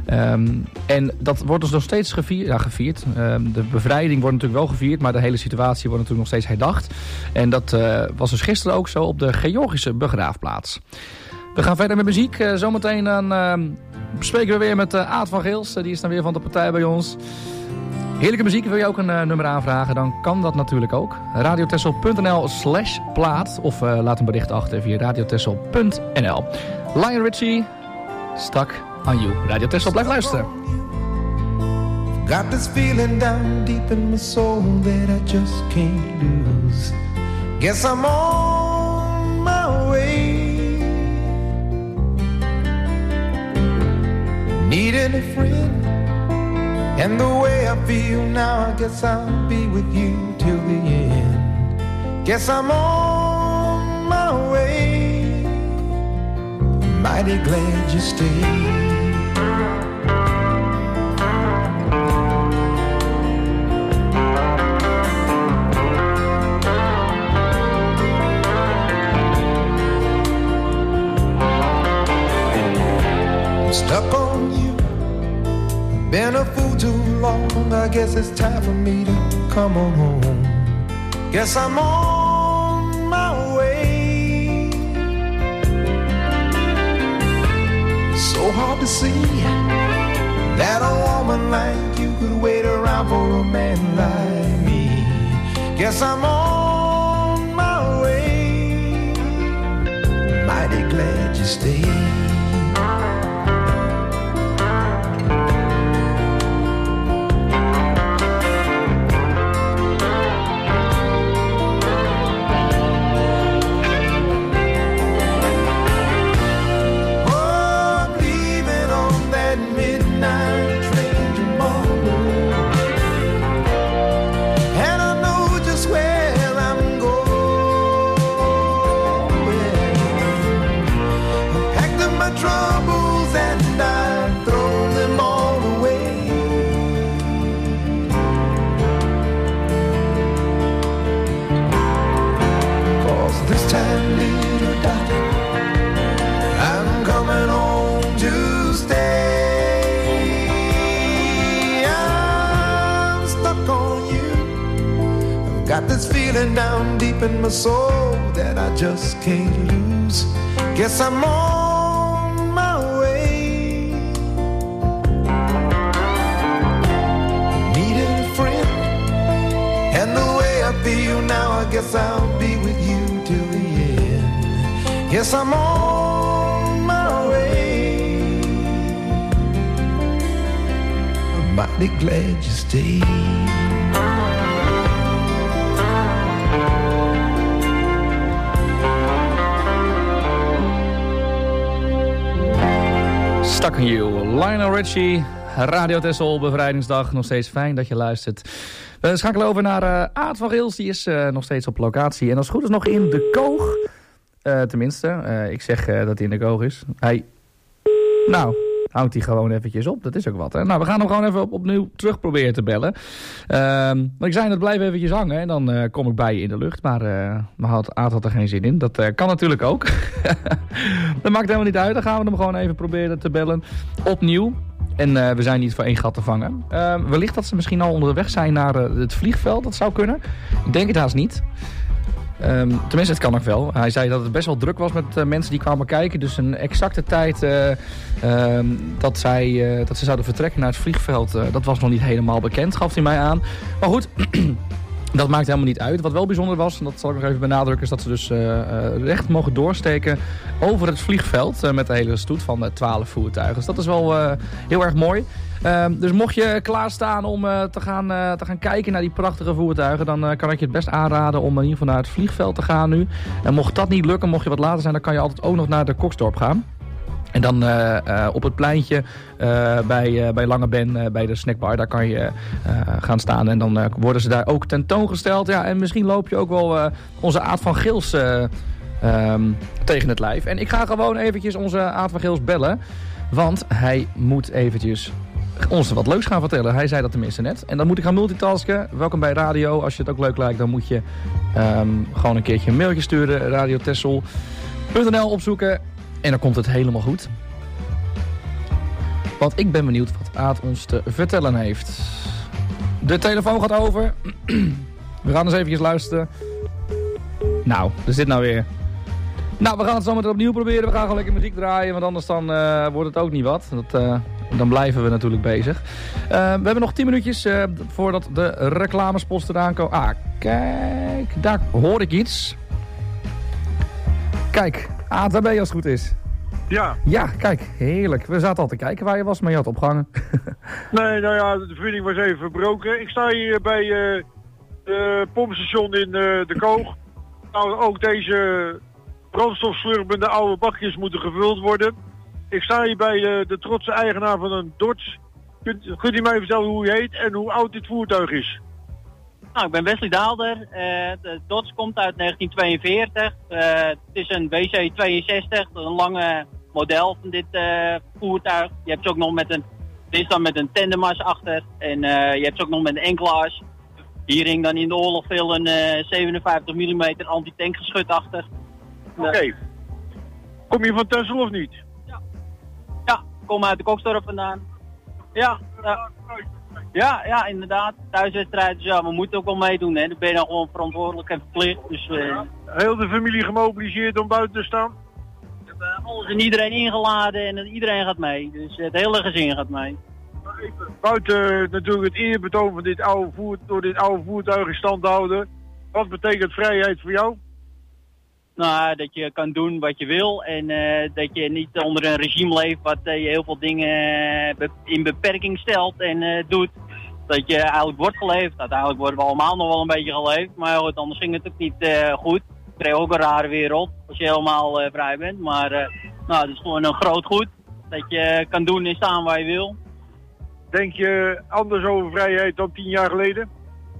En dat wordt dus nog steeds gevierd. De bevrijding wordt natuurlijk wel gevierd, maar de hele situatie wordt natuurlijk nog steeds herdacht. En dat was dus gisteren ook zo op de Georgische begraafplaats. We gaan verder met muziek. Zometeen dan spreken we weer met Aad van Geels. Die is dan weer van de partij bij ons. Heerlijke muziek. Wil je ook een nummer aanvragen? Dan kan dat natuurlijk ook. radiotessel.nl/plaat. Of laat een bericht achter via radiotessel.nl. Lionel Richie, Stuck on You. Radio Tessel, blijf luisteren. Got this feeling down deep in my soul that I just can't lose. Guess I'm on my way. Needing a friend, and the way I feel now, I guess I'll be with you till the end. Guess I'm on my way. Mighty glad you stayed. Stuck on you, been a fool too long. I guess it's time for me to come on home. Guess I'm on my way. So hard to see that a woman like you could wait around for a man like me. Guess I'm on my way. Mighty glad you stayed. Feeling down deep in my soul that I just can't lose. Guess I'm on my way. Needed a friend, and the way I feel now, I guess I'll be with you till the end. Yes, I'm on my way. I'm mighty glad you stayed. Stuck on You, Lionel Richie, Radio Texel, bevrijdingsdag. Nog steeds fijn dat je luistert. We schakelen over naar Aad van Geels. Die is nog steeds op locatie. En als het goed is nog in de Koog. Tenminste, ik zeg dat hij in de Koog is. Nou, houdt hij gewoon eventjes op. Dat is ook wat. Hè? Nou, we gaan hem gewoon even opnieuw terug proberen te bellen. Maar ik zei net, blijf eventjes hangen. En dan kom ik bij je in de lucht. Maar Aad had er geen zin in. Dat kan natuurlijk ook. Dat maakt helemaal niet uit. Dan gaan we hem gewoon even proberen te bellen. Opnieuw. En we zijn niet voor één gat te vangen. Wellicht dat ze misschien al onderweg zijn naar het vliegveld. Dat zou kunnen. Ik denk het haast niet. Tenminste, het kan nog wel. Hij zei dat het best wel druk was met mensen die kwamen kijken. Dus een exacte tijd dat ze zouden vertrekken naar het vliegveld... dat was nog niet helemaal bekend, gaf hij mij aan. Maar goed... Dat maakt helemaal niet uit. Wat wel bijzonder was, en dat zal ik nog even benadrukken... is dat ze dus recht mogen doorsteken over het vliegveld... met de hele stoet van 12 voertuigen. Dus dat is wel heel erg mooi. Dus mocht je klaarstaan om te gaan kijken naar die prachtige voertuigen... dan kan ik je het best aanraden om in ieder geval naar het vliegveld te gaan nu. En mocht dat niet lukken, mocht je wat later zijn... dan kan je altijd ook nog naar de Koksdorp gaan. En dan op het pleintje bij Lange Ben, bij de snackbar, daar kan je gaan staan. En dan worden ze daar ook tentoongesteld. Ja, en misschien loop je ook wel onze Aad van Geels tegen het lijf. En ik ga gewoon eventjes onze Aad van Geels bellen. Want hij moet eventjes ons wat leuks gaan vertellen. Hij zei dat tenminste net. En dan moet ik gaan multitasken. Welkom bij radio. Als je het ook leuk lijkt, dan moet je gewoon een keertje een mailtje sturen. radiotessel.nl opzoeken. En dan komt het helemaal goed. Want ik ben benieuwd wat Aad ons te vertellen heeft. De telefoon gaat over. We gaan eens eventjes luisteren. Nou, dus dit nou weer. Nou, we gaan het zo meteen opnieuw proberen. We gaan gewoon lekker muziek draaien. Want anders dan wordt het ook niet wat. Dan blijven we natuurlijk bezig. We hebben nog 10 minuutjes voordat de reclamespots eraan komen. Ah, kijk. Daar hoor ik iets. Kijk. Aad, daar ben je als het goed is. Ja. Ja, kijk, heerlijk. We zaten al te kijken waar je was, maar je had opgehangen. Nee, nou ja, de verbinding was even verbroken. Ik sta hier bij het pompstation in de Koog. Nou, ook deze brandstofslurpende oude bakjes moeten gevuld worden. Ik sta hier bij de trotse eigenaar van een Dodge. Kunt u mij vertellen hoe hij heet en hoe oud dit voertuig is? Nou, ik ben Wesley Daalder. De Dodge komt uit 1942. Het is een WC62, een lange model van dit voertuig. Je hebt ze ook nog dit is dan met een tandemmas achter. En je hebt ze ook nog met een enkelaars. Hier hing dan in de oorlog veel een 57 mm anti-tankgeschut achter. Oké. Kom je van Texel of niet? Ja, ik kom uit de Koksdorp vandaan. Ja, inderdaad. Thuiswedstrijd, dus ja, we moeten ook wel meedoen, hè. Dan ben je dan gewoon verantwoordelijk en verplicht. Dus, heel de familie gemobiliseerd om buiten te staan? We hebben alles en iedereen ingeladen en iedereen gaat mee. Dus het hele gezin gaat mee. Buiten natuurlijk het eerbetoon van door dit oude voertuig in stand houden. Wat betekent vrijheid voor jou? Nou, dat je kan doen wat je wil en dat je niet onder een regime leeft wat je heel veel dingen in beperking stelt en doet. Dat je eigenlijk wordt geleefd. Uiteindelijk worden we allemaal nog wel een beetje geleefd, maar goed, anders ging het ook niet goed. Ik kreeg ook een rare wereld als je helemaal vrij bent, maar nou, het is gewoon een groot goed dat je kan doen en staan waar je wil. Denk je anders over vrijheid dan 10 jaar geleden?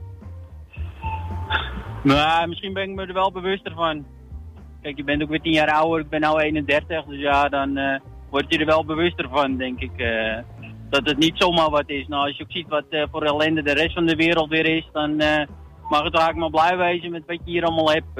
Nou, misschien ben ik me er wel bewuster van. Kijk, je bent ook weer 10 jaar ouder, ik ben nu 31, dus ja, dan word je er wel bewuster van, denk ik. Dat het niet zomaar wat is. Nou, als je ook ziet wat voor ellende de rest van de wereld weer is, dan mag het eigenlijk maar blij wezen met wat je hier allemaal hebt.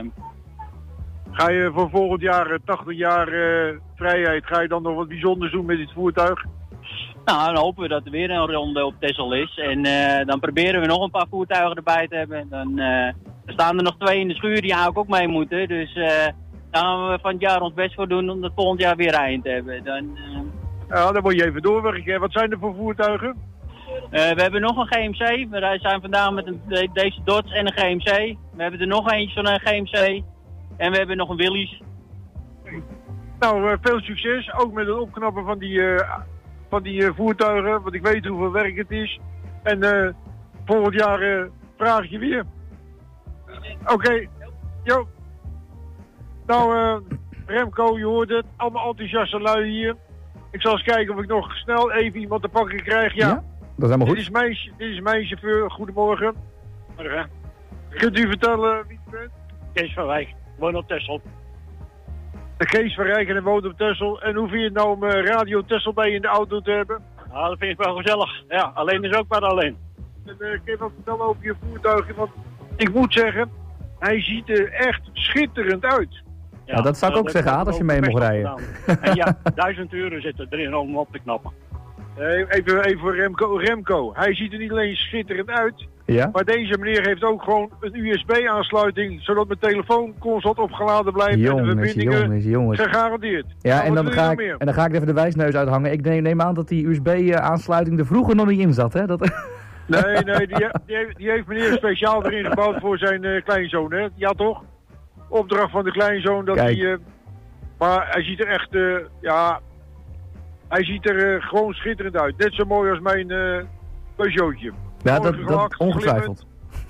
Ga je voor volgend jaar, 80 jaar vrijheid, ga je dan nog wat bijzonders doen met dit voertuig? Nou, dan hopen we dat er weer een ronde op Texel is. En dan proberen we nog een paar voertuigen erbij te hebben. Dan er staan er nog 2 in de schuur die eigenlijk ook mee moeten. Dus daar gaan we van het jaar ons best voor doen om dat volgend jaar weer rijden te hebben. Ja, dan moet je even doorwerken. Wat zijn er voor voertuigen? We hebben nog een GMC. We zijn vandaag met deze Dodge en een GMC. We hebben er nog eentje van een GMC. En we hebben nog een Willys. Nou, veel succes. Ook met het opknappen van die voertuigen. Want ik weet hoeveel werk het is. En volgend jaar vraag ik je weer. Oké. Jo. Nou, Remco, je hoort het. Allemaal enthousiaste lui hier. Ik zal eens kijken of ik nog snel even iemand te pakken krijg. Ja, dat is helemaal goed. Dit is mijn chauffeur. Goedemorgen. Morgen. Kunt u vertellen wie u bent? Kees van Wijk, woon op Texel. De Kees van Rijk en woont op Texel. En hoe vind je het nou om Radio Texel bij je in de auto te hebben? Nou, dat vind ik wel gezellig. Ja, alleen is ook maar alleen. En kun je wat vertellen over je voertuigje? Want ik moet zeggen, hij ziet er echt schitterend uit. Ja, dat zou ik ook zeggen, als je mee mocht rijden. En ja, €1000 zitten erin om op te knappen. Even voor Remco. Hij ziet er niet alleen schitterend uit, ja? Maar deze meneer heeft ook gewoon een USB-aansluiting, zodat mijn telefoon constant opgeladen blijft en de verbindingen gegarandeerd. Ja, nou, en dan ga ik even de wijsneus uithangen. Ik neem aan dat die USB-aansluiting er vroeger nog niet in zat, hè? Nee, die heeft meneer speciaal erin gebouwd voor zijn kleinzoon, hè? Ja, toch? Opdracht van de kleinzoon dat hij... maar hij ziet er echt... hij ziet er gewoon schitterend uit. Net zo mooi als mijn Peugeotje. Ja, dat ongetwijfeld.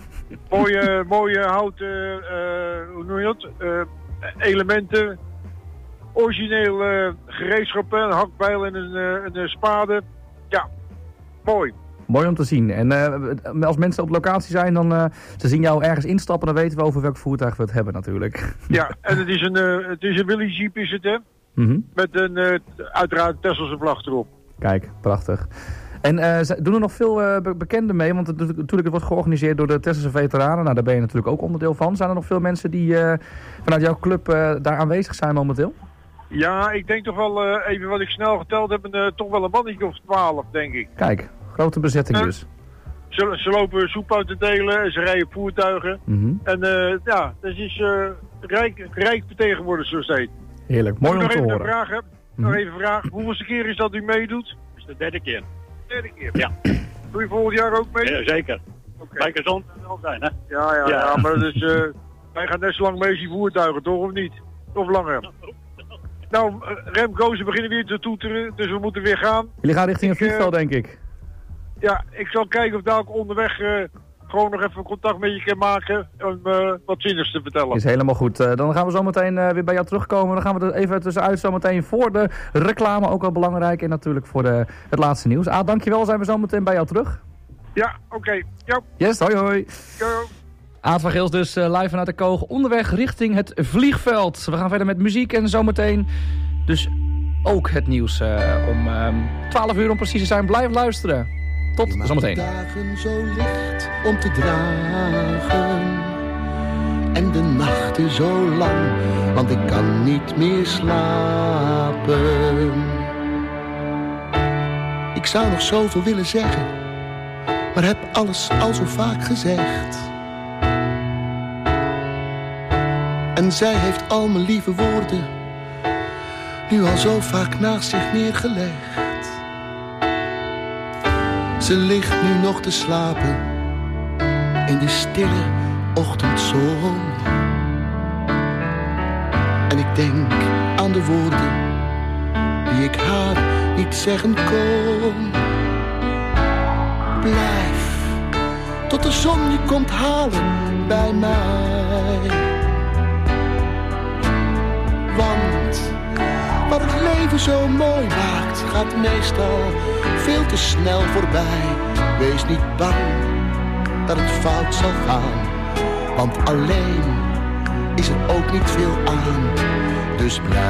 Mooie houten... hoe noem je dat? Elementen. Origineel gereedschap, een hakbijl en een spade. Ja, mooi. Mooi om te zien. En als mensen op locatie zijn, dan ze zien jou ergens instappen, dan weten we over welk voertuig we het hebben natuurlijk. Ja, en het is een Willys Jeep is het, hè? Met een uiteraard Tesselse vlag erop. Kijk, prachtig. En doen er nog veel bekenden mee? Want natuurlijk het wordt georganiseerd door de Tesselse veteranen. Nou, daar ben je natuurlijk ook onderdeel van. Zijn er nog veel mensen die vanuit jouw club daar aanwezig zijn momenteel? Ja, ik denk toch wel, even wat ik snel geteld heb, toch wel een mannetje of 12, denk ik. Kijk, grote bezetting dus. Ze lopen soep uit te delen en ze rijden voertuigen. En ja, dat is rijk vertegenwoordigd, zo steeds. Heerlijk, mooi om te horen. Nog even een vraag. Hoeveelste keer is dat u meedoet? Dat is de derde keer. Derde keer? Ja. Doe je volgend jaar ook mee? Ja, zeker. Bij gezond en wel zijn, hè? Ja, maar dus, wij gaan net zo lang mee als die voertuigen, toch? Of niet? Of langer? Nou, Remco, ze beginnen weer te toeteren, dus we moeten weer gaan. Jullie gaan richting een vliegveld, denk ik. Ja, ik zal kijken of daar ook onderweg gewoon nog even contact met je kan maken om wat zinnigs te vertellen. Is helemaal goed. Dan gaan we zo meteen weer bij jou terugkomen. Dan gaan we er even tussenuit zo meteen voor de reclame, ook wel belangrijk. En natuurlijk voor het laatste nieuws. Dankjewel, zijn we zo meteen bij jou terug. Ja, oké. Ja. Yes, hoi hoi. Yo. Aad van Geels dus live vanuit de Koog, onderweg richting het vliegveld. We gaan verder met muziek en zometeen dus ook het nieuws om 12 uur om precies te zijn. Blijf luisteren. Tot zometeen. De dagen zo licht om te dragen en de nachten zo lang, want ik kan niet meer slapen. Ik zou nog zoveel willen zeggen, maar heb alles al zo vaak gezegd. En zij heeft al mijn lieve woorden nu al zo vaak naast zich neergelegd. Ze ligt nu nog te slapen in de stille ochtendzon. En ik denk aan de woorden die ik haar niet zeggen kon. Blijf tot de zon je komt halen bij mij. Want wat het leven zo mooi maakt, gaat meestal veel te snel voorbij. Wees niet bang dat het fout zal gaan, want alleen is er ook niet veel aan. Dus blijf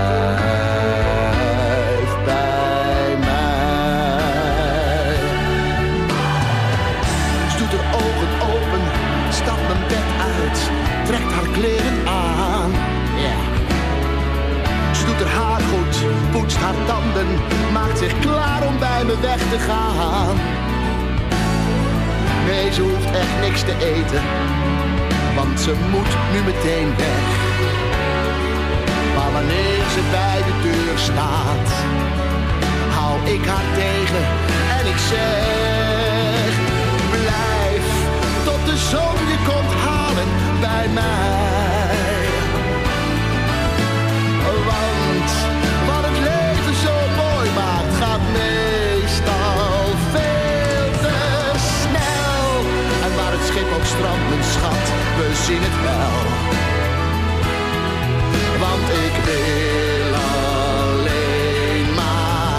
bij mij. Ze doet haar ogen open, stapt mijn bed uit, trekt haar kleren aan. Ze doet haar haar goed, poetst haar tanden, maakt zich klaar om bij me weg te gaan. Nee, ze hoeft echt niks te eten, want ze moet nu meteen weg. Maar wanneer ze bij de deur staat, hou ik haar tegen en ik zeg: blijf tot de zon je komt halen bij mij. Want wat het leven zo mooi maakt, gaat meestal veel te snel. En waar het schip ook strandt, mijn schat, we zien het wel. Want ik wil alleen maar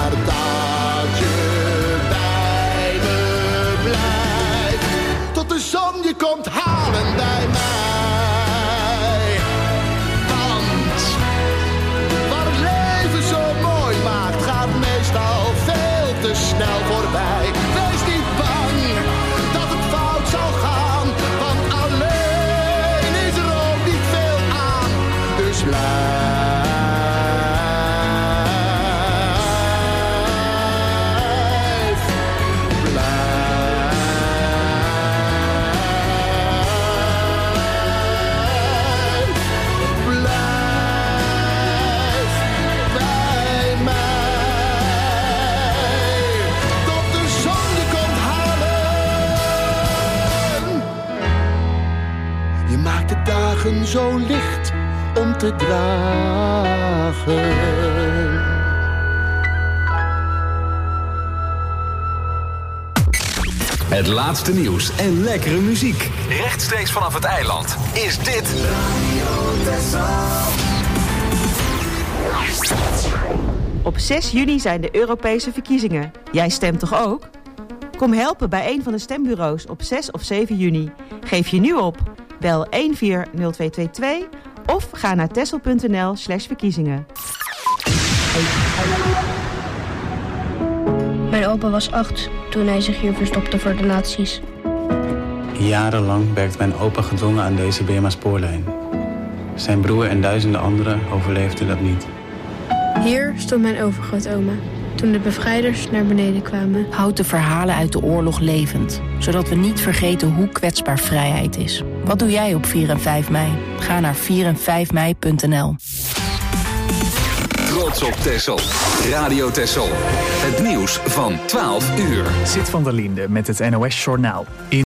morgen zo licht om te dragen. Het laatste nieuws en lekkere muziek. Rechtstreeks vanaf het eiland is dit Op 6 juni zijn de Europese verkiezingen. Jij stemt toch ook? Kom helpen bij een van de stembureaus op 6 of 7 juni. Geef je nu op. Bel 140222 of ga naar texel.nl/verkiezingen. Mijn opa was 8 toen hij zich hier verstopte voor de nazi's. Jarenlang werkte mijn opa gedwongen aan deze BMA-spoorlijn. Zijn broer en duizenden anderen overleefden dat niet. Hier stond mijn overgrootoma toen de bevrijders naar beneden kwamen. Houd de verhalen uit de oorlog levend, zodat we niet vergeten hoe kwetsbaar vrijheid is. Wat doe jij op 4 en 5 mei? Ga naar 4envijfmei.nl. Trots op Texel. Radio Texel. Het nieuws van 12 uur. Zit van der Linde met het NOS Journaal.